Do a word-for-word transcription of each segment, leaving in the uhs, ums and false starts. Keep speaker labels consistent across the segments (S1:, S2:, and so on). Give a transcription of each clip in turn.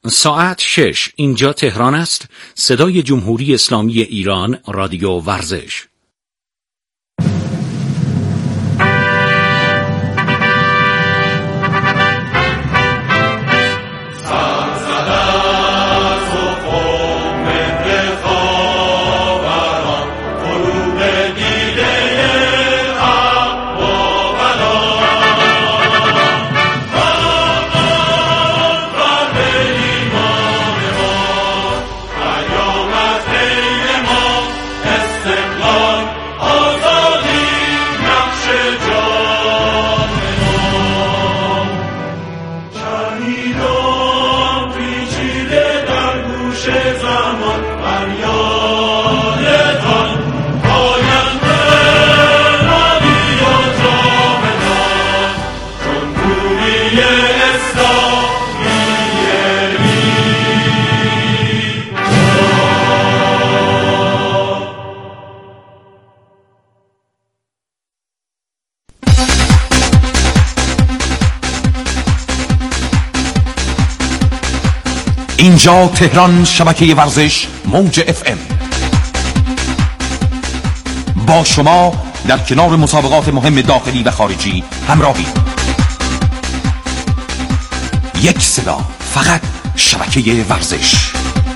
S1: ساعت شش. اینجا تهران است. صدای جمهوری اسلامی ایران، رادیو ورزش.
S2: اینجا تهران، شبکه ورزش موج اف ام با شما در کنار مسابقات مهم داخلی و خارجی همراهی. یک صدا، فقط شبکه ورزش.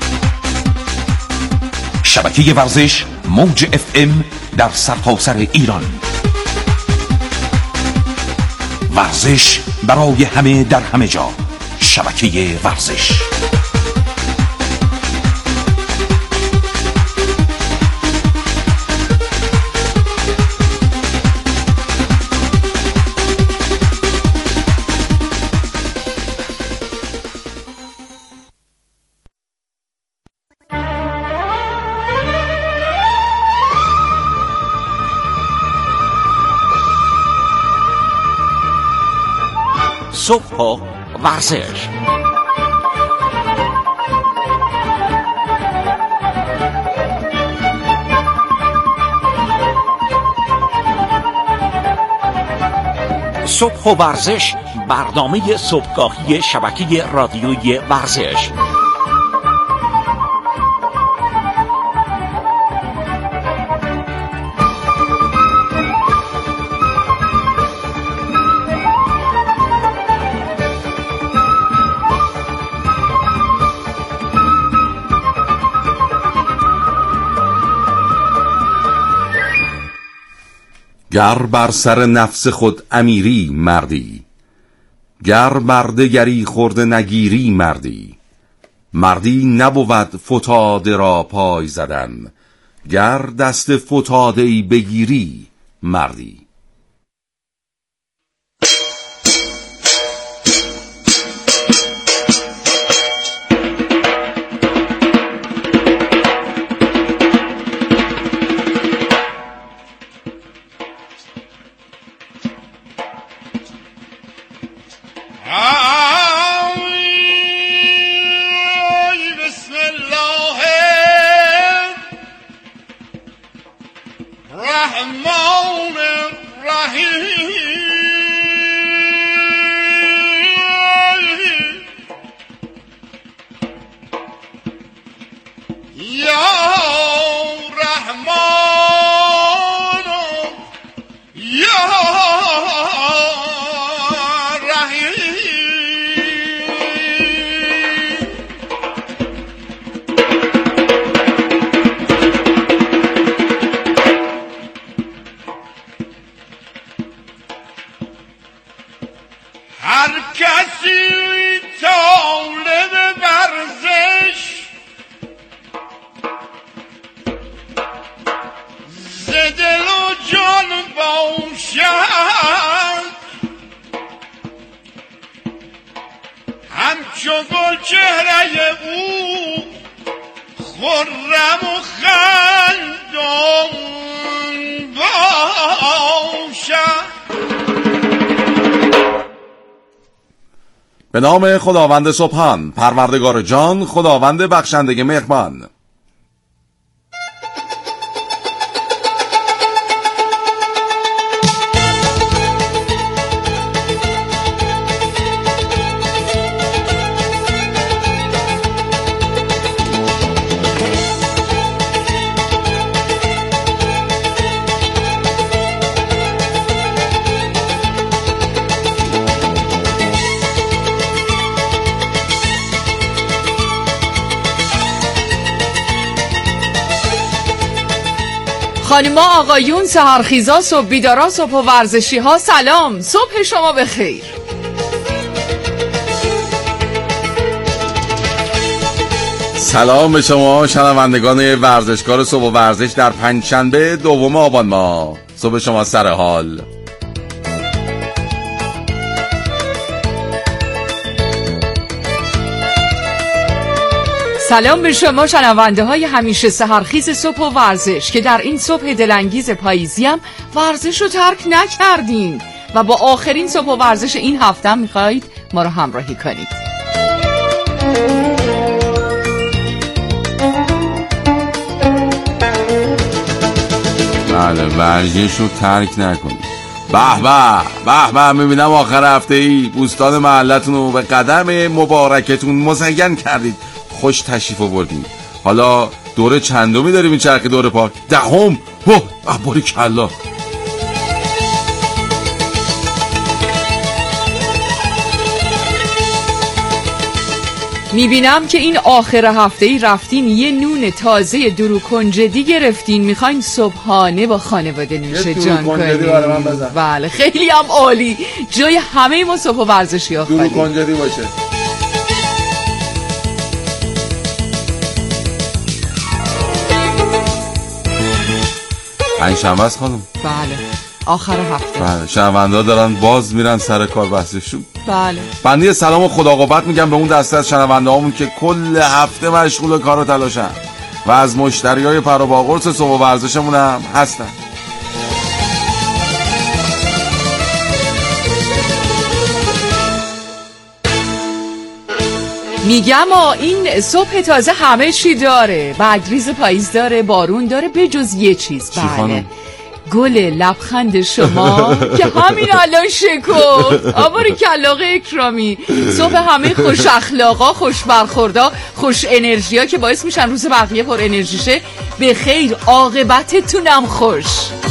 S2: شبکه ورزش موج اف ام در سرتاسر ایران. ورزش برای همه در همه جا. شبکه ورزش.
S1: صبح و ورزش. صبح و ورزش، برنامه صبحگاهی شبکه رادیویی ورزش.
S2: گر بر سر نفس خود امیری مردی، گر بر دگری خورده نگیری مردی. مردی نبود فتاده را پای زدن، گر دست فتاده‌ای بگیری مردی. به نام خداوند سبحان، پروردگار جان، خداوند بخشنده مهربان.
S3: خانما آقایون، سحرخیزا، صبح بیدارا، صبح و ورزشی ها، سلام، صبح شما بخیر.
S2: سلام به شما شنوندگان ورزشکار صبح و ورزش در پنجشنبه دوم آبان ماه. صبح شما سر حال.
S3: سلام به شما شنونده های همیشه سحرخیز صبح و ورزش که در این صبح دلانگیز پاییزی هم ورزش رو ترک نکردین و با آخرین صبح و ورزش این هفته هم میخواید ما رو همراهی کنید.
S2: بله، ورزش رو ترک نکنید. به به به به، میبینم آخر هفته ای بوستان محلتون رو به قدم مبارکتون مزین کردید، خوش تشریف آوردید. حالا دوره چندمی داریم این چرخ دور پارک؟ دهم. اوه باری کلا.
S3: میبینم که این آخر هفته ای رفتین یه نون تازه درو کنجدی گرفتین، میخواین صبحانه با خانواده نوش جان کنین. بله خیلی هم عالی، جای همه ما صبح و ورزشی ها
S2: درو کنجدی باشه. پنجشنبه است خانم.
S3: بله آخر هفته.
S2: بله شنونده دارن باز میرن سر کار بحثشون.
S3: بله
S2: بنده سلام و خداقوت میگم به اون دسته از شنونده هامون که کل هفته مشغول کار و تلاشن و از مشتری های پر و پا قرص صبح و ورزشمون هم هستن.
S3: میگم این صبح تازه همه چی داره، برگریز پاییز داره، بارون داره، به جز یه چیز. بله گل لبخند شما که همین الان شکفت. آباری کلاغ اکرامی، صبح همه خوش اخلاقا، خوش برخوردا، خوش انرژیا که باعث میشن روز بقیه پر انرژی شه. به خیر، عاقبتتونم خوش.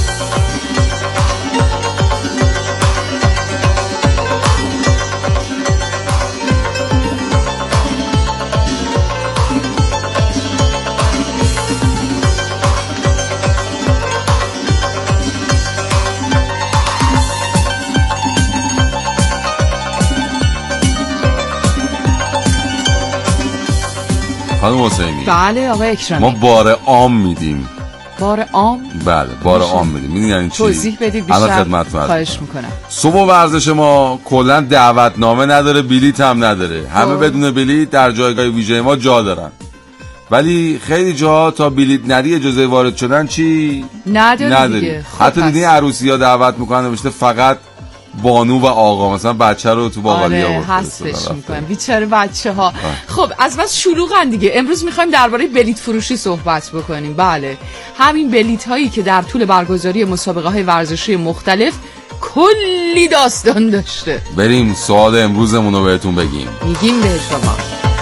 S2: خانم حسینی.
S3: بله آقای اکرامی.
S2: ما بار عام میدیم.
S3: بار عام؟
S2: بله بار عام میدیم. میدونی یعنی چی؟
S3: توضیح بدید بیشتر. خواهش میکنم.
S2: صبح ورزش ما کلا دعوتنامه نداره، بلیت هم نداره. همه بدون بلیت در جایگاه ویژه ما جا دارن. ولی خیلی جاها تا بلیت ندی اجازه وارد شدن چی؟
S3: نداره, نداره. دیگه.
S2: حتی دیدین عروسی‌ها دعوت میکنن نوشته فقط بانو و آقا، مثلا بچه رو تو باقالی
S3: آره حذفش میکنم بیچاره بچه ها. خب از بس شلوغن دیگه. امروز میخوایم درباره بلیت فروشی صحبت بکنیم. بله همین بلیت هایی که در طول برگزاری مسابقه های ورزشی مختلف کلی داستان داشته.
S2: بریم سوال امروزمون رو بهتون بگیم.
S3: میگیم به شما.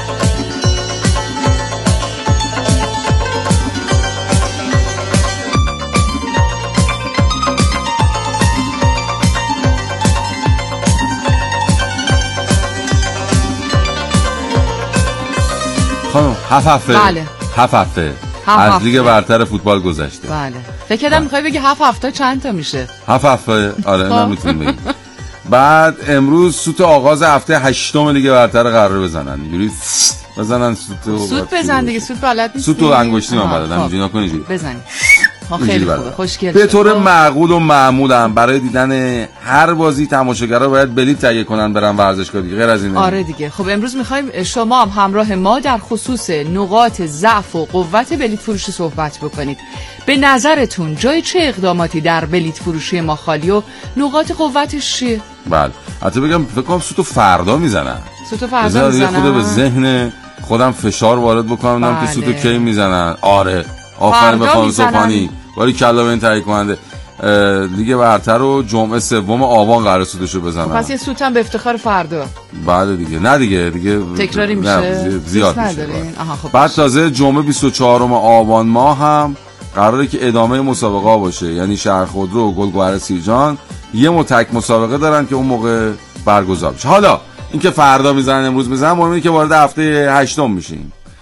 S2: خانم هفت هفته.
S3: بله
S2: هفت هفته از لیگ برتر فوتبال گذشته.
S3: بله فکر کردم میخوای بگی هفت هفته چند تا میشه.
S2: هفت هفته آره نمیتونیم بگیم. بعد امروز سوت آغاز هفته هشتم لیگ برتر قراره بزنن. اینجوری بزنن سوت.
S3: سوت بزن دیگه، سوت بلد نیستی.
S2: سوت و انگشتی من بلدم، اینجوری نکن اینجوری.
S3: بزن. خیلی خوبه، خوشگل.
S2: به طور معقول و معمول هم برای دیدن هر بازی تماشاگرها باید بلیط تهیه کنن برن ورزشگاه دیگه، غیر از اینه.
S3: آره دیگه. خب امروز میخوایم شما هم همراه ما در خصوص نقاط ضعف و قوت بلیط فروشی صحبت بکنید. به نظرتون جای چه اقداماتی در بلیط فروشی ما خالی و نقاط قوتش چیه؟
S2: بله حتی بگم فکر کنم سوتو فردا میزنن.
S3: سوتو فردا میزنن.
S2: خود به ذهن خودم فشار وارد بکنم بله. که سوتو کی میزنن. آره آفرین به خانم صبحانی، باری کلا به این تهیه کننده. لیگ برتر رو جمعه سوم آبان قرار سودشو بزنن.
S3: پس یه سوت هم به افتخار فردا.
S2: بله دیگه. نه دیگه دیگه
S3: تکراری میشه.
S2: زیاد میشه. خب بعد تازه جمعه بیست و چهارم آبان ماه هم قراره که ادامه مسابقه باشه، یعنی شهر خودرو و گلگهر سیرجان یه متک مسابقه دارن که اون موقع برگزار بشه. حالا اینکه فردا میزنن امروز میزنن، مهم اینه که وارد هفته هشتم میشیم.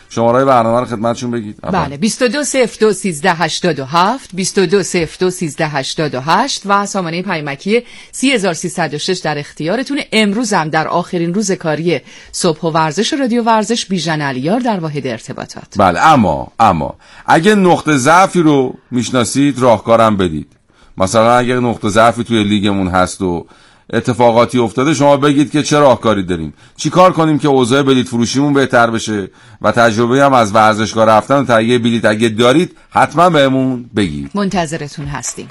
S2: شماره برنامه رو خدمتشون بگید.
S3: بله بیست و دو صفر دو سیزده هشتاد و هفت بیست و دو صفر دو سیزده هشتاد و هشت و سامانه پیامکی سی هزار و سیصد و شش در اختیارتونه. امروز هم در آخرین روز کاری صبح و ورزش رادیو ورزش بیژن علیار در واحد ارتباطات.
S2: بله اما اما اگه نقطه ضعفی رو میشناسید راهکارم بدید. مثلا اگه نقطه ضعفی توی لیگمون هست و اتفاقاتی افتاده شما بگید که چه راهکاری داریم، چی کار کنیم که اوضاع بلیط فروشیمون بهتر بشه و تجربه هم از ورزشگاه رفتن و تهیه بلیط اگه دارید حتما بهمون بگید.
S3: منتظرتون هستیم.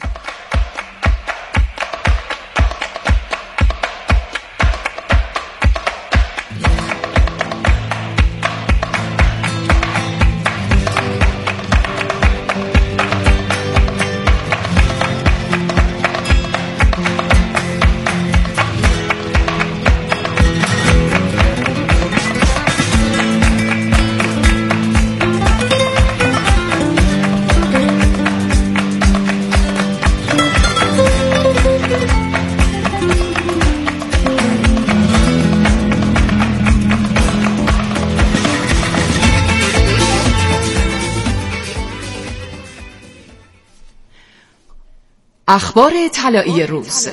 S3: اخبار طلایی روز.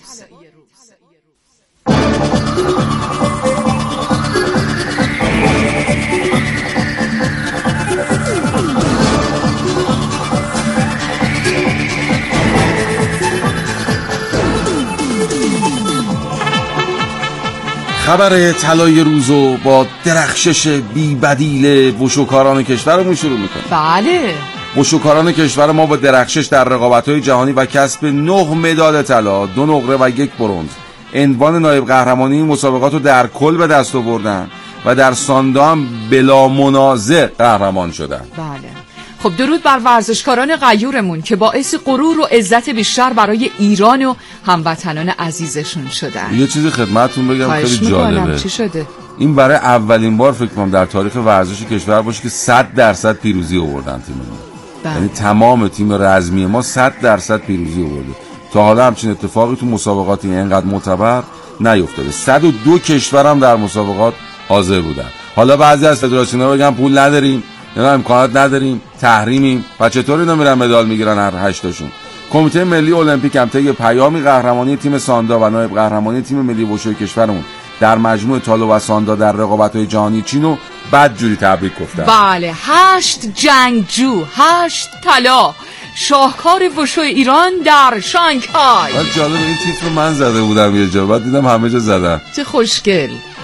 S2: خبر طلای روزو با درخشش بی بدیل وشوکاران کشورمون شروع میکنه.
S3: بله
S2: وشوکاران کشور ما با درخشش در رقابت‌های جهانی و کسب نه مدال طلا، دو نقره و یک برنز، عنوان نایب قهرمانی این مسابقات رو در کل به دست آوردن و در ساندا هم بلا منازع قهرمان شدن.
S3: بله خب درود بر ورزشکاران غیورمون که باعث غرور و عزت بیشتر برای ایران و هموطنان عزیزشون شدن.
S2: یه چیزی خدمتتون بگم خیلی جالبه.
S3: چی شده؟
S2: این برای اولین بار فکر کنم در تاریخ ورزش کشور باشه که صد درصد پیروزی آوردن تیممون. یعنی تمام تیم رزمی ما صد درصد پیروزی آورده. تا حالا همچین اتفاقی تو مسابقاتی اینقدر معتبر نیفتاده. صد و دو کشور هم در مسابقات حاضر بودن. حالا بعضی از فدراسیون‌ها بگن پول نداریم یا امکانات نداریم، تحریمیم، و چطوری اینا میرن مدال میگیرن هر هشتاشون. کمیته ملی المپیک هم طی پیامی قهرمانی تیم ساندا و نایب قهرمانی تیم ملی وشوی کشورمون در مجموع تالو و ساندا در رقابت‌های جهانی چینو بدجوری تبریک گفتن.
S3: بله هشت جنگجو، هشت طلا، شاهکار وشوی ایران در شانگهای.
S2: ولی جالب این تیتر رو من زده بودم یه جا، بعد دیدم همه جا زدن.
S3: چه خوشگل.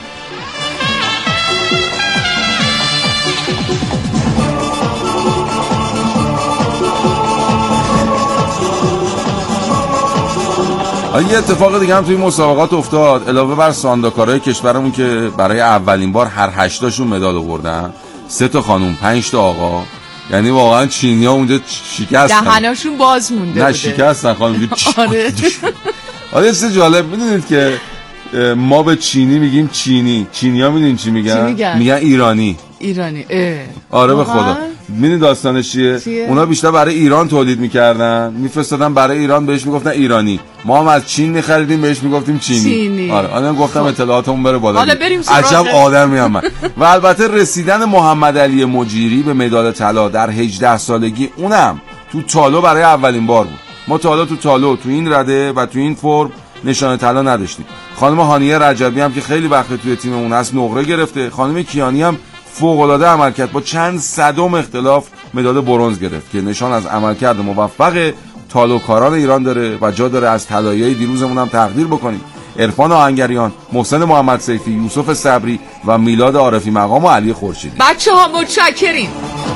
S2: یه اتفاق دیگه هم توی مسابقات افتاد. علاوه بر سانداکارای کشورمون که برای اولین بار هر هشتاشون مدال آوردن، سه تا خانوم، پنج تا آقا، یعنی واقعا چینی‌ها اونجا شکستن،
S3: دهناشون باز مونده بوده.
S2: نه شکستن خانم.
S3: آره
S2: آره چه جالب. میدونید که ما به چینی میگیم چینی، چینی‌ها میدونین چی میگن؟
S3: میگن؟
S2: میگن ایرانی.
S3: ایرانی. اه.
S2: آره به خدا. میدونی داستانش چیه؟
S3: چیه؟
S2: اونا بیشتر برای ایران تولید میکردن، میفرستادن برای ایران، بهش میگفتن ایرانی. ما هم از چین میخریدیم بهش میگفتیم چینی.
S3: چینی.
S2: آره الان گفتم خب. اطلاعاتمون بره بالا.
S3: حالا بریم سراغ
S2: عجب آدمی ام من. و البته رسیدن محمد علی مجیری به مدال طلا در هجده سالگی، اونم تو تالو برای اولین بار بود. ما تا حالا تو تالو تو این رده و تو این فرم نشانه طلا نداشتیم. خانم هانیه رجبی هم که خیلی وقت توی تیممون هست نقره گرفته. خانم کیانی هم فوق‌العاده عمل کرد، با چند صدم اختلاف مدال برنز گرفت که نشان از عملکرد موفق تالوکاران ایران داره و جا داره از طلایی‌های دیروزمون هم تقدیر بکنیم. عرفان آهنگریان، محسن محمد سیفی، یوسف صبری و میلاد عارفی مقام و علی خورشیدی.
S3: بچه‌ها متشکریم.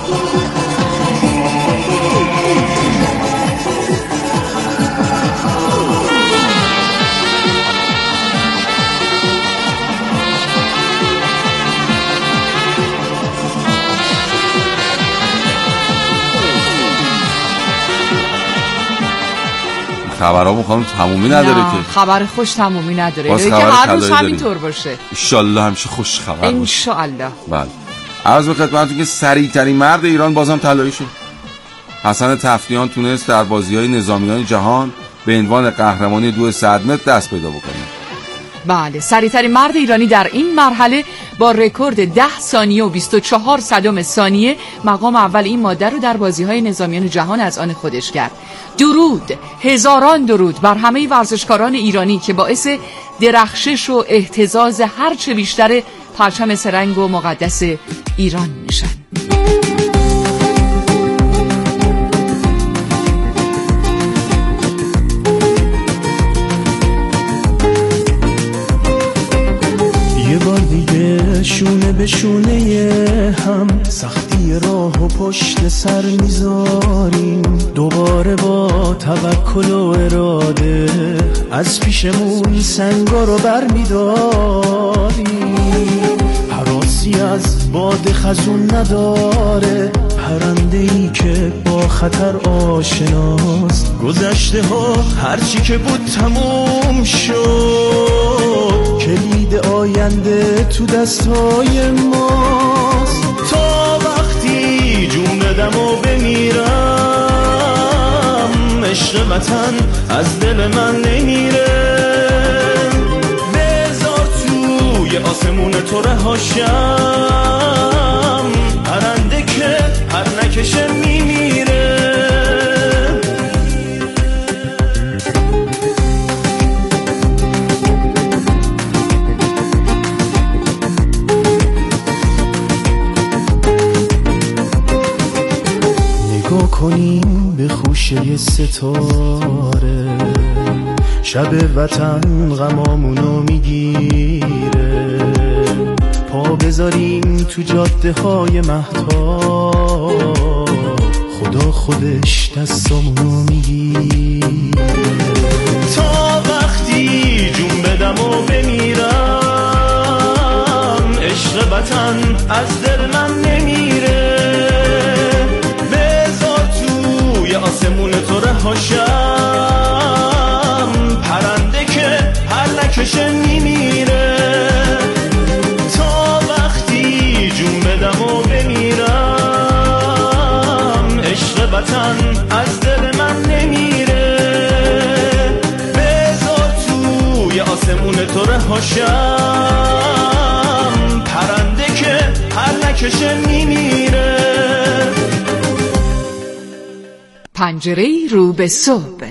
S2: خبرامون خانم تمومی نداره که.
S3: خبر خوش تمومی نداره که هر روز همینطور باشه.
S2: انشالله همیشه خوش خبر باشه.
S3: انشالله.
S2: بله. عرض به خدمتتون که سریع‌ترین مرد ایران بازم طلایی شد. حسن تفتیان تونست در بازی‌های نظامیان جهان به عنوان قهرمانی دو صد متر دست پیدا بکنه.
S3: بله، سریع‌ترین مرد ایرانی در این مرحله با رکورد ده ثانیه و بیست و چهار صدم ثانیه مقام اول این ماده رو در بازی‌های نظامیان جهان از آن خودش کرد. درود، هزاران درود بر همه ورزشکاران ایرانی که باعث درخشش و اهتزاز هرچه بیشتر پرچم سرنگ و مقدس ایران میشن.
S4: یه بار دیگه شونه به شونه هم سختی راه و پشت سر میذاریم، دوباره با توکل و اراده از پیشمون سنگا رو بر میداریم. حراسی از باد خزون نداره، پرنده ای که با خطر آشناست. گذشته ها هرچی که بود تموم شد، کلید آینده تو دستای ماست. تا وقتی جون بدم و بمیرم، عشق وطن از دل من نمیره. بذار توی آسمون تو رهاشم، پرنده که هر نکشه میمیره. نگاه کنیم به خوشه ستاره، شب وطن غمامونو میگیره. پا بذاریم تو جاده های مهتاب، خدا خودش دستامونو میگیره. تا وقتی جون بدم و بمیرم، عشق وطن از دل من نمیره. بذار توی آسمون تو رهاشم، پرنده که هر نکشه میمیره. تا وقتی جون بدم و بمیرم، عشق وطن از دل من نمیره. بذار توی آسمون تو رهاشم، پرنده که هر نکشه میمیره.
S3: پنجره رو به صبح.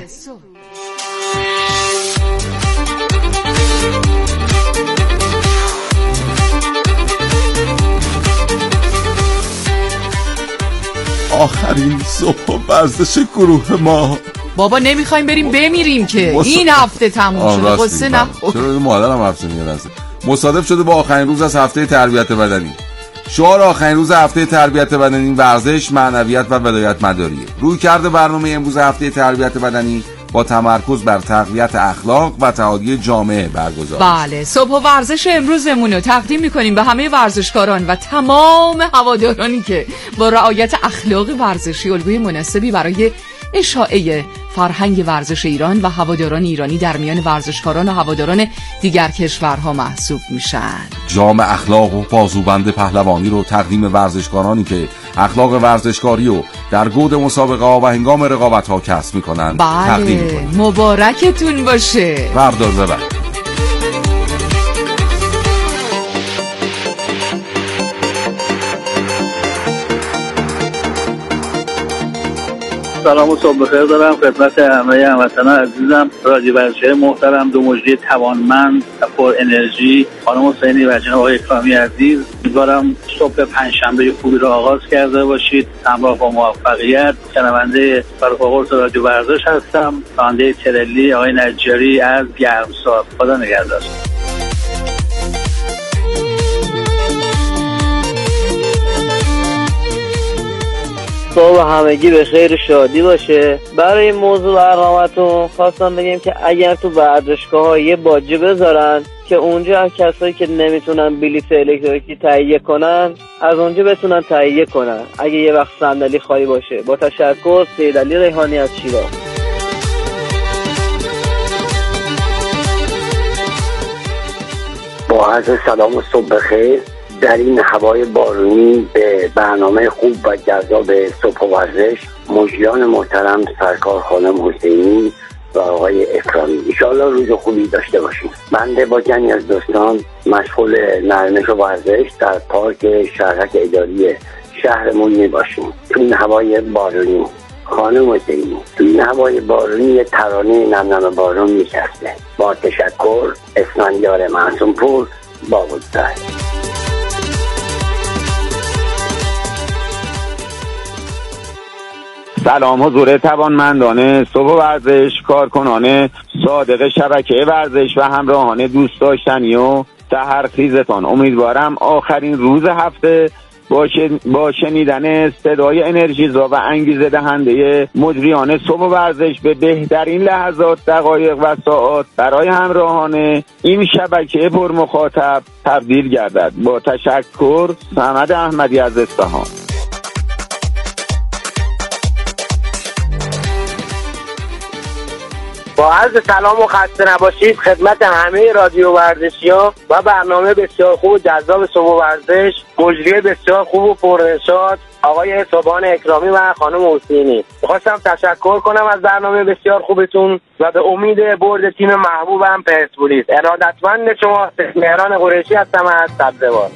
S2: آخرین صبح ورزش گروه ما.
S3: بابا نمیخوایم بریم بمیریم که
S2: مص...
S3: این هفته تموم شده. قصه نخور.
S2: چرا مادرم حرف میزنه؟ مصادف شده با آخرین روز از هفته تربیت بدنی. شعار آخرین روز هفته تربیت بدنی ورزش، معنویت و ولایت مداریه. روی کرده برنامه امروز هفته تربیت بدنی با تمرکز بر تقویت اخلاق و تعادل جامعه برگزار.
S3: بله، صبح و ورزش امروزمون رو تقدیم میکنیم به همه ورزشکاران و تمام هوادارانی که با رعایت اخلاق ورزشی الگوی مناسبی برای اشاعه فرهنگ ورزش ایران و هواداران ایرانی در میان ورزشکاران و هواداران دیگر کشورها محسوب میشن.
S2: جام اخلاق و بازوبند پهلوانی رو تقدیم ورزشکارانی که اخلاق ورزشکاری رو در گود مسابقه ها و هنگام رقابت ها کسب میکنن تقدیم
S3: بله،
S2: میکنن.
S3: مبارکتون باشه.
S2: بردار ببر.
S5: سلام و صبح بخیر دارم خدمت همه هموطنان عزیزم. رادیو ورزشی محترم، دو مجری توانمند و پر انرژی خانم حسینی و جناب آقای اکرامی عزیز، امیدوارم صبح پنجشنبه خوبی را آغاز کرده باشید. همراه با موفقیت. شنونده فرخ رادیو ورزش هستم. خواننده ترلی آقای نجاری از گرمسار. خدا نگهدار.
S6: صبح همگی به خیر شادی باشه. برای این موضوع برنامه‌تون خواستم بگیم که اگر تو ورزشگاه‌ها یه باجه بذارن که اونجا کسایی که نمیتونن بلیط الکترونیکی تهیه کنن از اونجا بتونن تهیه کنن اگه یه وقت صندلی خالی باشه. با تشکر، سید علی ریحانی از شیراز.
S7: با عرض سلام و صبح بخیر. در این هوای بارونی به برنامه خوب و جذاب صبح ورزش مجریان محترم سرکار خانم حسینی و آقای اکرامی. انشاءالله روز خوبی داشته باشیم. بنده با جمعی از دوستان مشغول نرمش و ورزش در پارک شهرک اداری شهرمون می باشیم. تو این هوای بارونی خانم حسینی، تو این هوای بارونی ترانه نم نم بارون میچسبه. با تشکر، اسفندیار معصوم پور، بابودزای.
S8: سلام حضور توانمندان صبح ورزش، کارکنان صادق شبکه ورزش و همراهان دوست داشتنی و سحرخیزتان. امیدوارم آخرین روز هفته با شنیدن صدای انرژیزا و انگیزه دهنده مجریان صبح ورزش به بهترین لحظات، دقایق و ساعات برای همراهان این شبکه پر مخاطب تبدیل گردد. با تشکر، صمد احمدی از اصفهان.
S6: با عرض سلام و خسته نباشید خدمت همه رادیو ورزشی‌ها و برنامه بسیار خوب و جذاب صبح ورزش، مجری بسیار خوب و پرنشاط آقای صبحان اکرامی و خانم حسینی. می‌خواستم تشکر کنم از برنامه بسیار خوبتون و به امید برد تیم محبوبم پرسپولیس. ارادتمند شما، مهران قریشی هستم از سبزوار.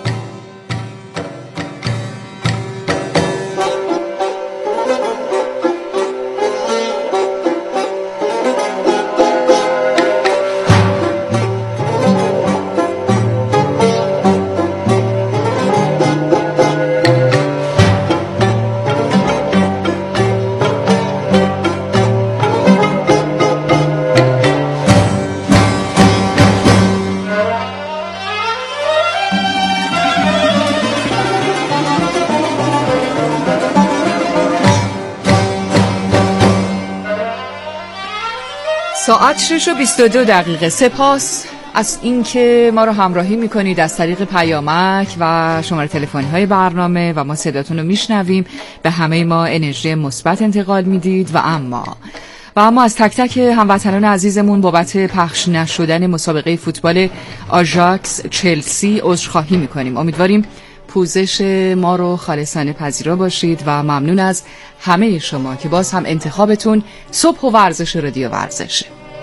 S3: ساعت شش و بیست و دو دقیقه. سپاس از اینکه ما رو همراهی میکنید از طریق پیامک و شماره تلفنی های برنامه و ما صداتون رو میشنویم. به همه ما انرژی مثبت انتقال میدید و اما و اما از تک تک هموطنان عزیزمون بابت پخش نشدن مسابقه فوتبال آژاکس چلسی عذرخواهی میکنیم. امیدواریم پوزش ما رو خالصانه پذیرا باشید و ممنون از همه شما که باز هم انتخابتون صبح و ورزش رادیو ورزشه.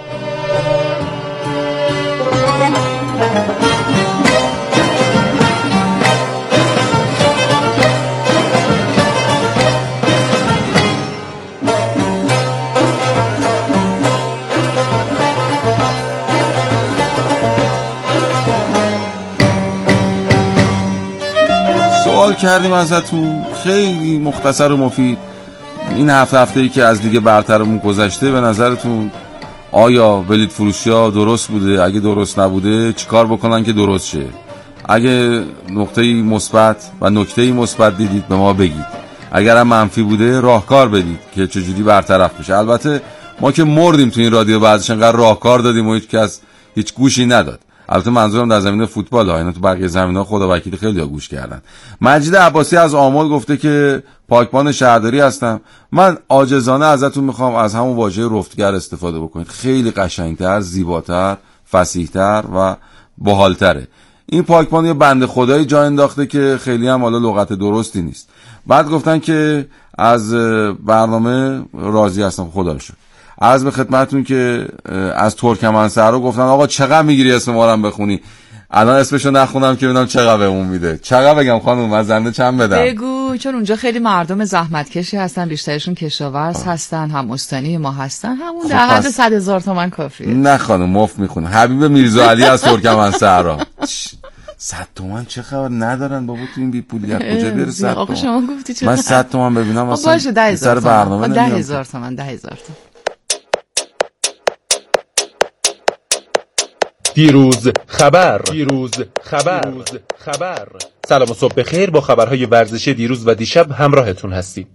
S2: سوال کردیم ازتون خیلی مختصر و مفید. این هفته هفته‌ای که از لیگ برترمون گذشته به نظرتون آیا بلیط فروشی ها درست بوده؟ اگه درست نبوده چیکار بکنن که درست شه؟ اگه نقطه‌ای مثبت و نکته‌ای مثبت دیدید به ما بگید. اگر هم منفی بوده راهکار بدید که چجوری برطرف بشه. البته ما که مردیم تو این رادیو ورزش، انقدر راهکار دادیم و هیچ کس هیچ گوشی نداد. البته منظورم در زمینه فوتبال ها، اینا تو بقیه زمینه‌ها خدا وکیلی خیلی ها گوش کردن. مجید عباسی از آمل گفته که پاکبان شهرداری هستم. من عاجزانه ازتون میخوام از همون واژه رفتگر استفاده بکنید. خیلی قشنگتر، زیباتر، فصیح‌تر و باحال‌تره. این پاکبان یه بنده خدایی جا انداخته که خیلی هم حالا لغت درستی نیست. بعد گفتن که از برنامه راضی هستم، خدا رو شکر. عرض به خدمتتون که از ترکمن‌صحرا گفتن آقا چقدر میگیری اسم ما رو بخونی؟ الان اسمشو نخونم که ببینم چقدر بهمون میده. چقدر بگم خانم؟ از زنده چند بدم؟
S3: بگو، چون اونجا خیلی مردم زحمتکشی هستن، بیشترشون کشاورز هستن، هم استانی ما هستن. همون در حد صد هزار تومان کافیه.
S2: نه خانم مفت میخونه. حبیب میرزا علی از ترکمن‌صحرا. صد تومن چه خبر ندارن بابا تو این بی پولیت کجا بیاره صد تومن؟
S3: آقا شما گفتی چه؟
S2: من صد تومن ببینم اصلا
S3: باشه ده هزار
S2: برنامه
S3: ده هزار تومن ده هزار تومن.
S9: دیروز خبر دیروز خبر دیروز خبر سلام و صبح بخیر. با خبرهای ورزشی دیروز و دیشب همراهتون هستیم.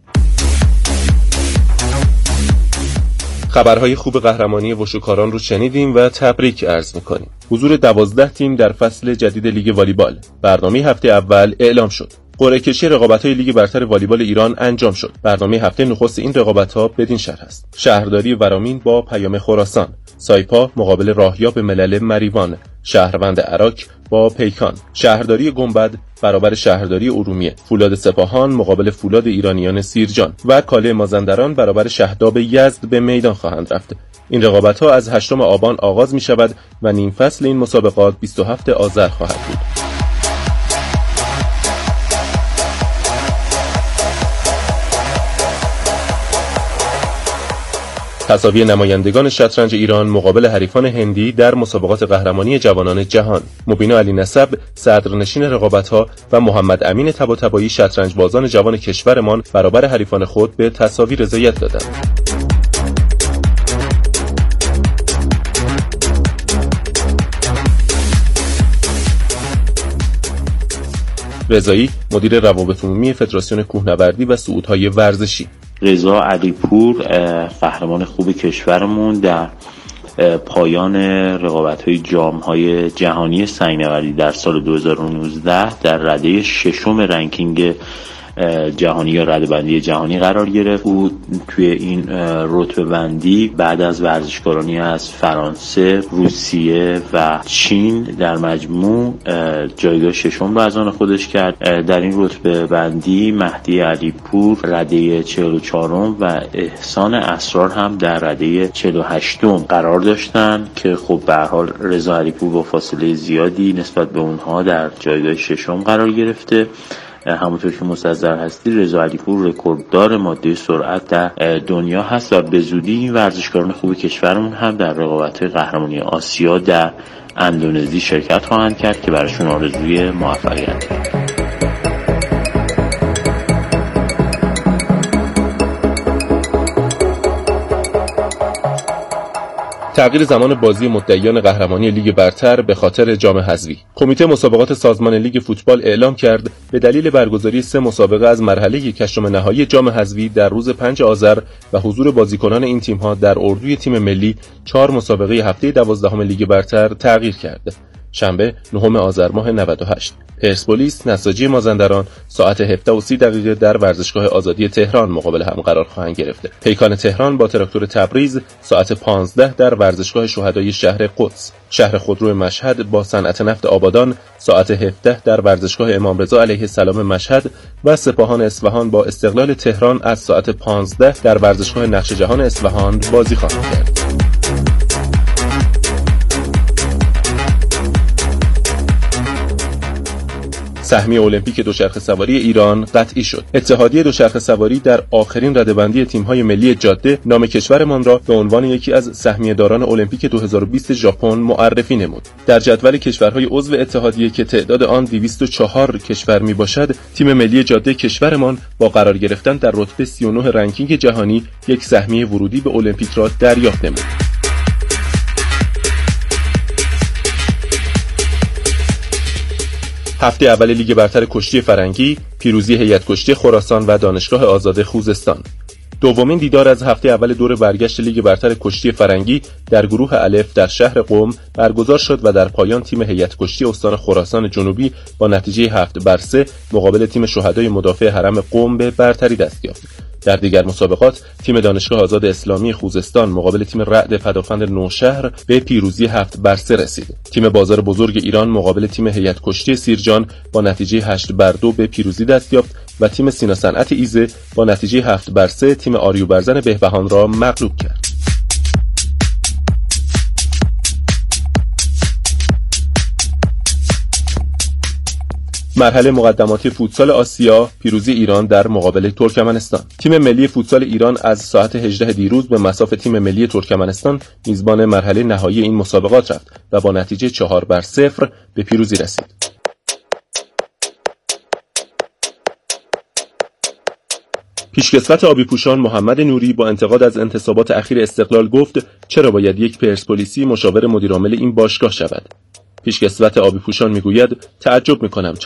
S9: خبرهای خوب قهرمانی وشوکاران رو شنیدیم و تبریک عرض میکنیم. حضور دوازده تیم در فصل جدید لیگ والیبال. برنامه هفته اول اعلام شد. قرعه کشی رقابت‌های لیگ برتر والیبال ایران انجام شد. برنامه هفته نخست این رقابت‌ها بدین شرح است: شهرداری ورامین با پیام خراسان، سایپا مقابل راهیاب ملل مریوان، شهروند عراق با پیکان، شهرداری گنبد برابر شهرداری ارومیه، فولاد سپاهان مقابل فولاد ایرانیان سیرجان و کاله مازندران برابر شهداب یزد به میدان خواهند رفت. این رقابت‌ها از هشتم آبان آغاز می‌شود و نیم فصل این مسابقات بیست و هفتم آذر خواهد بود. تساوی نمایندگان شطرنج ایران مقابل حریفان هندی در مسابقات قهرمانی جوانان جهان. مبینا علی نسب صدرنشین رقابت‌ها و محمد امین طباطبایی شطرنج بازان جوان کشورمان برابر حریفان خود به تساوی رضایت دادند. رضایی مدیر روابط عمومی فدراسیون کوهنوردی و صعودهای ورزشی.
S10: رضا علیپور قهرمان خوب کشورمون در پایان رقابت‌های جام‌های جهانی سنگ‌نوردی در سال دو هزار و نوزده در رده ششم رنکینگ جهانی یا رده‌بندی جهانی قرار گرفت. او توی این رتبه بندی بعد از ورزشکارانی از فرانسه، روسیه و چین در مجموع جایگاه ششم رو از آن خودش کرد. در این رتبه بندی مهدی علیپور رده چهل و چهارم و احسان اسرار هم در رده چهل و هشتم قرار داشتن که خب به هر حال رضا علیپور با فاصله زیادی نسبت به اونها در جایگاه ششم قرار گرفته. همونطور که مستحضر هستی رضا علیپور رکورددار ماده سرعت در دنیا هست و به زودی این ورزشکاران خوب کشورمون هم در رقابت‌های قهرمانی آسیا در اندونزی شرکت خواهند کرد که براشون آرزوی موفقیت دارم.
S9: تغییر زمان بازی مدعیان قهرمانی لیگ برتر به خاطر جام حذفی. کمیته مسابقات سازمان لیگ فوتبال اعلام کرد به دلیل برگزاری سه مسابقه از مرحله یکم نهایی جام حذفی در روز پنج آذر و حضور بازیکنان این تیم‌ها در اردوی تیم ملی، چهار مسابقه هفته دوازدهم لیگ برتر تغییر کرده. شنبه نهم آذر ماه نود و هشت، پرسپولیس نساجی مازندران ساعت هفده و سی دقیقه در ورزشگاه آزادی تهران مقابل هم قرار خواهند گرفت. پیکان تهران با تراکتور تبریز ساعت پانزده در ورزشگاه شهدای شهر قدس. شهر خودرو مشهد با صنعت نفت آبادان ساعت هفده در ورزشگاه امام رضا علیه السلام مشهد و سپاهان اصفهان با استقلال تهران از ساعت پانزده در ورزشگاه نقش جهان اصفهان بازی خواهند کرد. سهمیه المپیک دوچرخه سواری ایران قطعی شد. اتحادیه دوچرخه سواری در آخرین رده‌بندی تیم‌های ملی جاده نام کشورمان را به عنوان یکی از سهمیه‌داران المپیک دو هزار و بیست ژاپن معرفی نمود. در جدول کشورهای عضو اتحادیه که تعداد آن دویست و چهار کشور میباشد، تیم ملی جاده کشورمان با قرار گرفتن در رتبه سی و نه رنکینگ جهانی یک سهمیه ورودی به المپیک را دریافت نمود. هفته اول لیگ برتر کشتی فرنگی، پیروزی هیئت کشتی خراسان و دانشگاه آزاد خوزستان. دومین دیدار از هفته اول دور برگشت لیگ برتر کشتی فرنگی در گروه الف در شهر قم برگزار شد و در پایان تیم هیئت کشتی استان خراسان جنوبی با نتیجه هفت بر سه مقابل تیم شهدای مدافع حرم قم به برتری دست یافت. در دیگر مسابقات تیم دانشگاه آزاد اسلامی خوزستان مقابل تیم رعد پدافند نوشهر به پیروزی هفت بر سه رسید. تیم بازار بزرگ ایران مقابل تیم هیئت کشتی سیرجان با نتیجه هشت بر دو به پیروزی دست یافت و تیم سینا صنعت ایزه با نتیجه هفت بر سه تیم آریو برزن بهبهان را مغلوب کرد. مرحله مقدماتی فوتسال آسیا، پیروزی ایران در مقابل ترکمنستان. تیم ملی فوتسال ایران از ساعت هجده دیروز به مصاف تیم ملی ترکمنستان میزبان مرحله نهایی این مسابقات رفت و با نتیجه چهار بر صفر به پیروزی رسید. پیشکسوت آبی پوشان محمد نوری با انتقاد از انتصابات اخیر استقلال گفت چرا باید یک پرسپولیسی مشاور مدیرعامل این باشگاه شود. پیشکسوت آبی پوشان میگوید تعجب میکنم